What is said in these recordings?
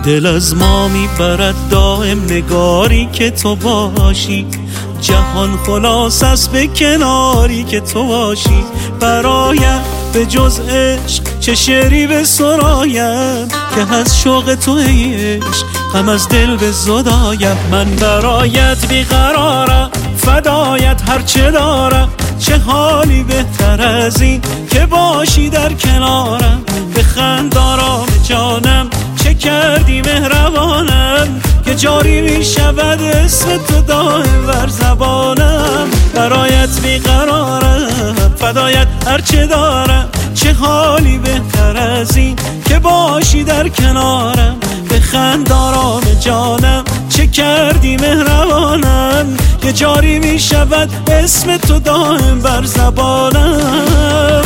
دل از ما میبرد دائم نگاری که تو باشی، جهان خلاص است به کناری که تو باشی. برایم به جز عشق چه شعری به سرایم، که از شوق تو ای عشق غم از دل به زدایم. من برایت بیقرارم، فدایت هرچه دارم، چه حالی بهتر از این که باشی در کنارم. بخند آرام جانم، چه کردی مهربانم، که جاری می شود اسم تو دائم بر زبانم. برایت بیقرارم، فدایت هرچه دارم، چه حالی بهتر از این که باشی در کنارم. بخند آرام جانم، چه کردی مهربانم، که جاری می شود اسم تو دائم بر زبانم.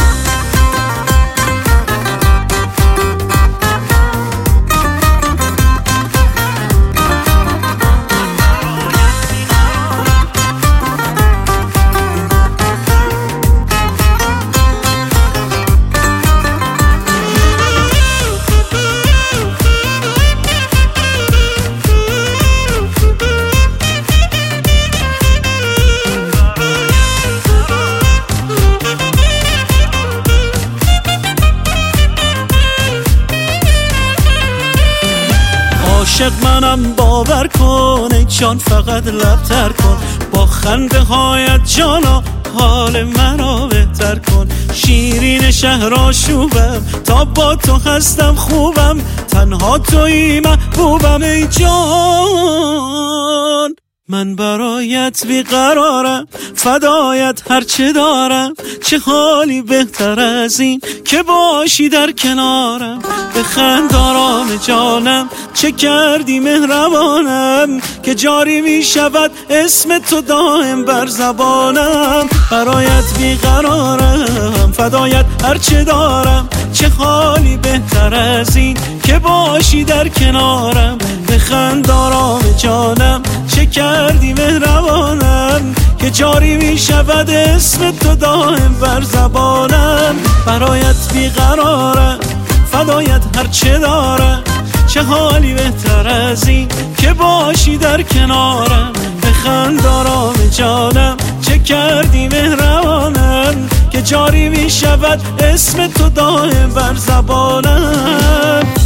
عاشق منم باور کن ای جان، فقط لبتر کن با خنده هایت جانا، حال منو بهتر کن. شیرین شهر آشوبم، تا با تو هستم خوبم، تنها تویی محبوبم ای جان. من برایت بیقرارم، فدایت هرچه دارم، چه حالی بهتر از این که باشی در کنارم. بخند آرام جانم، چه کردی مهربانم، که جاری می شود اسم تو دائم بر زبانم. برایت بیقرارم، فدایت هرچه دارم، چه حالی بهتر از این که باشی در کنارم. بخند آرام جانم، چه کردی مهربانم، که جاری می شود اسم تو دائم بر زبانم. برایت بیقرارم، فدایت هرچه دارم، چه حالی بهتر از این که باشی در کنارم. بخند آرام جانم، چه کردی مهربانم، که جاری می شود اسم تو دائم بر زبانم.